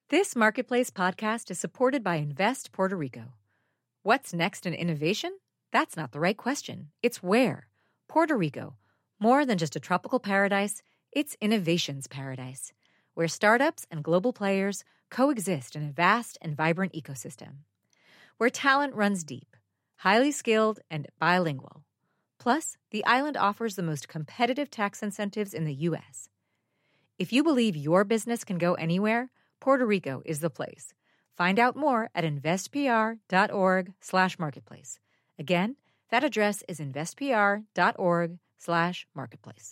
This Marketplace podcast is supported by Invest Puerto Rico. What's next in innovation? That's not the right question. It's where. Puerto Rico. More than just a tropical paradise, it's innovation's paradise, where startups and global players coexist in a vast and vibrant ecosystem. Where talent runs deep, highly skilled, and bilingual. Plus, the island offers the most competitive tax incentives in the U.S. If you believe your business can go anywhere, Puerto Rico is the place. Find out more at investpr.org/marketplace. Again, that address is investpr.org/marketplace.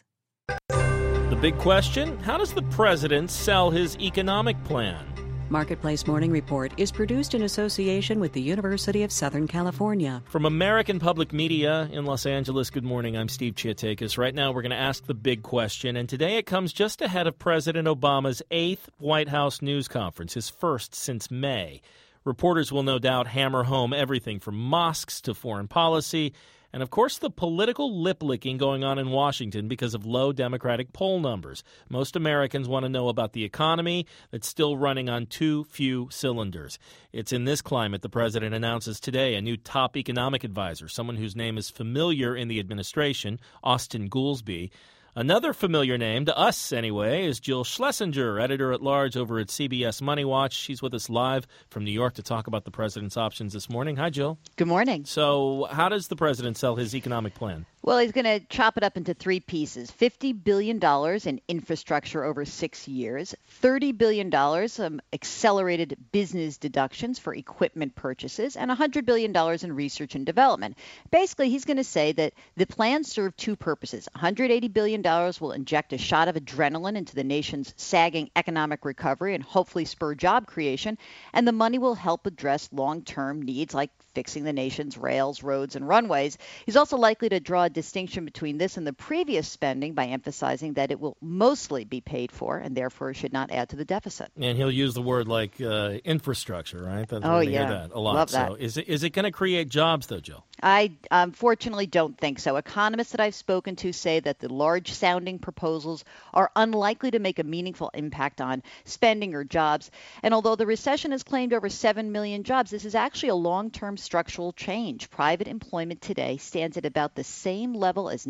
The big question, how does the president sell his economic plan? Marketplace Morning Report is produced in association with the University of Southern California. From American Public Media in Los Angeles, good morning. I'm Steve Chiatakis. Right now, we're going to ask the big question, and today it comes just ahead of President Obama's 8th White House news conference, his first since May. Reporters will no doubt hammer home everything from mosques to foreign policy, and of course the political lip-licking going on in Washington because of low Democratic poll numbers. Most Americans want to know about the economy that's still running on too few cylinders. It's in this climate the president announces today a new top economic advisor, someone whose name is familiar in the administration, Austan Goolsbee. Another familiar name, to us anyway, is Jill Schlesinger, editor-at-large over at CBS Money Watch. She's with us live from New York to talk about the president's options this morning. Hi, Jill. Good morning. So how does the president sell his economic plan? Well, he's going to chop it up into three pieces. $50 billion in infrastructure over 6 years, $30 billion accelerated business deductions for equipment purchases, and $100 billion in research and development. Basically, he's going to say that the plans serve two purposes. $180 billion will inject a shot of adrenaline into the nation's sagging economic recovery and hopefully spur job creation, and the money will help address long-term needs like fixing the nation's rails, roads, and runways. He's also likely to draw a distinction between this and the previous spending by emphasizing that it will mostly be paid for and therefore should not add to the deficit. And he'll use the word like infrastructure, right? Yeah. Hear that a lot. Love that. So is it going to create jobs, though, Jill? I unfortunately don't think so. Economists that I've spoken to say that the large-sounding proposals are unlikely to make a meaningful impact on spending or jobs. And although the recession has claimed over 7 million jobs, this is actually a long-term structural change. Private employment today stands at about the same level as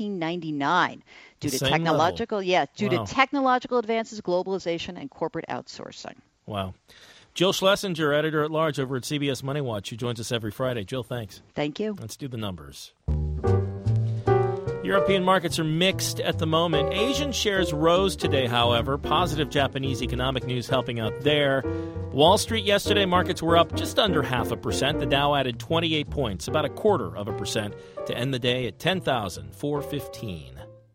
1999 due to technological advances, globalization, and corporate outsourcing. Wow. Jill Schlesinger, editor-at-large over at CBS Money Watch, who joins us every Friday. Jill, thanks. Thank you. Let's do the numbers. European markets are mixed at the moment. Asian shares rose today, however. Positive Japanese economic news helping out there. Wall Street yesterday, markets were up just under 0.5%. The Dow added 28 points, about 0.25%, to end the day at 10,415.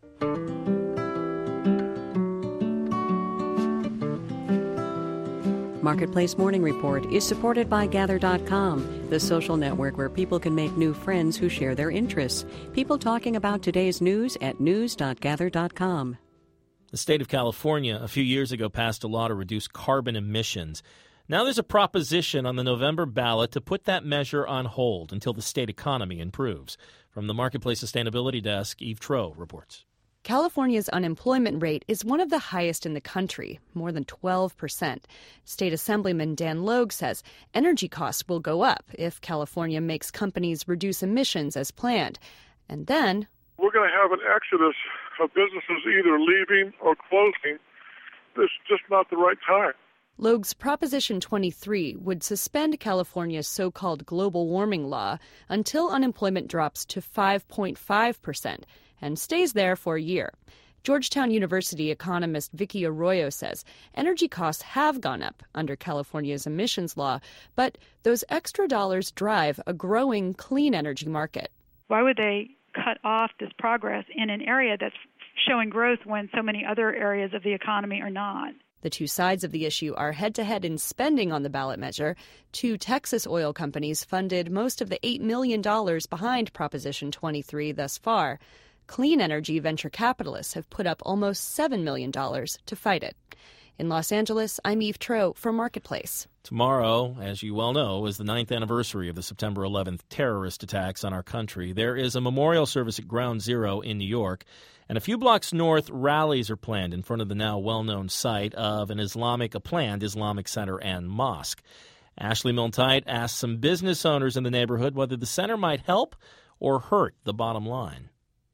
Marketplace Morning Report is supported by Gather.com, the social network where people can make new friends who share their interests. People talking about today's news at news.gather.com. The state of California a few years ago passed a law to reduce carbon emissions. Now there's a proposition on the November ballot to put that measure on hold until the state economy improves. From the Marketplace Sustainability Desk, Eve Troeh reports. California's unemployment rate is one of the highest in the country, more than 12%. State Assemblyman Dan Logue says energy costs will go up if California makes companies reduce emissions as planned. And then we're going to have an exodus of businesses either leaving or closing. This is just not the right time. Logue's Proposition 23 would suspend California's so-called global warming law until unemployment drops to 5.5%. and stays there for a year. Georgetown University economist Vicky Arroyo says energy costs have gone up under California's emissions law, but those extra dollars drive a growing clean energy market. Why would they cut off this progress in an area that's showing growth when so many other areas of the economy are not? The two sides of the issue are head-to-head in spending on the ballot measure. Two Texas oil companies funded most of the $8 million behind Proposition 23 thus far. Clean energy venture capitalists have put up almost $7 million to fight it. In Los Angeles, I'm Eve Tro for Marketplace. Tomorrow, as you well know, is the 9th anniversary of the September 11th terrorist attacks on our country. There is a memorial service at Ground Zero in New York, and a few blocks north, rallies are planned in front of the now well-known site of a planned Islamic center and mosque. Ashley Milne-Tite asked some business owners in the neighborhood whether the center might help or hurt the bottom line.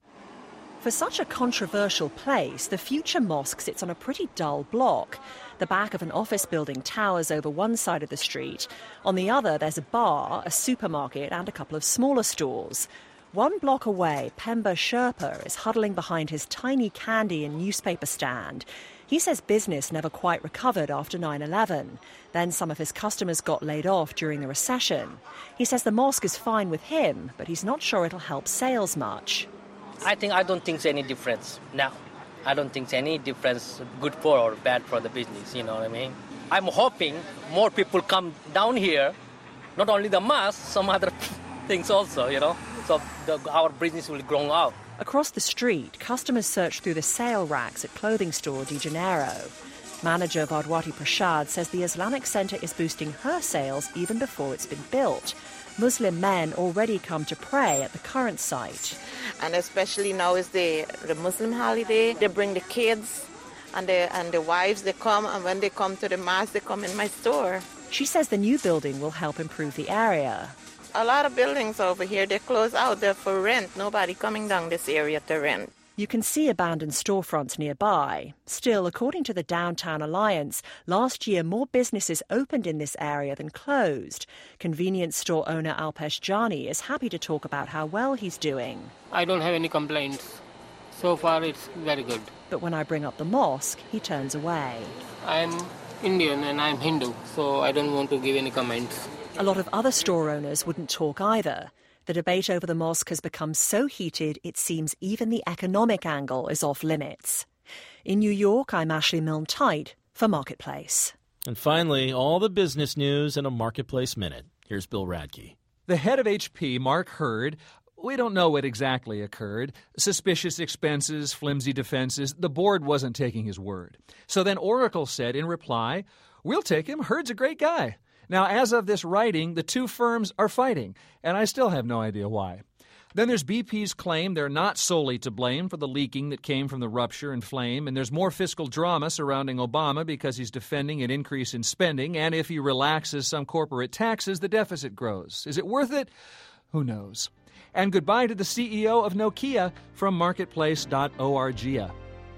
For such a controversial place, the future mosque sits on a pretty dull block. The back of an office building towers over one side of the street. On the other, there's a bar, a supermarket, and a couple of smaller stores. 1 block away, Pemba Sherpa is huddling behind his tiny candy and newspaper stand. He says business never quite recovered after 9/11. Then some of his customers got laid off during the recession. He says the mosque is fine with him, but he's not sure it'll help sales much. I don't think there's any difference now. I don't think there's any difference, good for or bad for the business, you know what I mean? I'm hoping more people come down here, not only the mosque, some other things also, you know, so our business will grow out. Across the street, customers search through the sale racks at clothing store De Janeiro. Manager Vardwati Prashad says the Islamic Center is boosting her sales even before it's been built. Muslim men already come to pray at the current site. And especially now is the Muslim holiday. They bring the kids and the wives, they come, and when they come to the mosque, they come in my store. She says the new building will help improve the area. A lot of buildings over here, they close out. They're for rent. Nobody coming down this area to rent. You can see abandoned storefronts nearby. Still, according to the Downtown Alliance, last year more businesses opened in this area than closed. Convenience store owner Alpesh Jani is happy to talk about how well he's doing. I don't have any complaints. So far, it's very good. But when I bring up the mosque, he turns away. I'm Indian and I'm Hindu, so I don't want to give any comments. A lot of other store owners wouldn't talk either. The debate over the mosque has become so heated, it seems even the economic angle is off limits. In New York, I'm Ashley Milne-Tite for Marketplace. And finally, all the business news in a Marketplace Minute. Here's Bill Radke. The head of HP, Mark Hurd, we don't know what exactly occurred. Suspicious expenses, flimsy defenses. The board wasn't taking his word. So then Oracle said in reply, "We'll take him. Hurd's a great guy." Now, as of this writing, the two firms are fighting, and I still have no idea why. Then there's BP's claim they're not solely to blame for the leaking that came from the rupture and flame, and there's more fiscal drama surrounding Obama because he's defending an increase in spending, and if he relaxes some corporate taxes, the deficit grows. Is it worth it? Who knows? And goodbye to the CEO of Nokia from marketplace.org.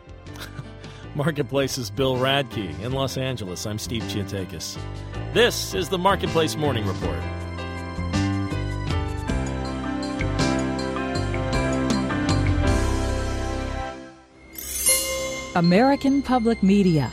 Marketplace's Bill Radke. In Los Angeles, I'm Steve Chiatakis. This is the Marketplace Morning Report. American Public Media.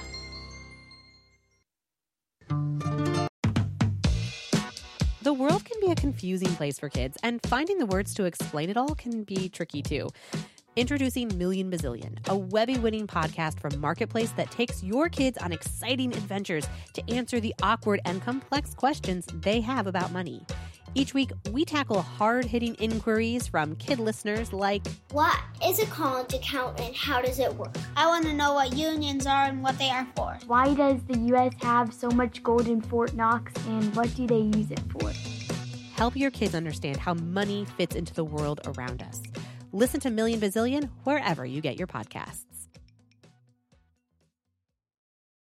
The world can be a confusing place for kids, and finding the words to explain it all can be tricky too. Introducing Million Bazillion, a Webby-winning podcast from Marketplace that takes your kids on exciting adventures to answer the awkward and complex questions they have about money. Each week, we tackle hard-hitting inquiries from kid listeners like, what is a college account and how does it work? I want to know what unions are and what they are for. Why does the U.S. have so much gold in Fort Knox and what do they use it for? Help your kids understand how money fits into the world around us. Listen to Million Bazillion wherever you get your podcasts.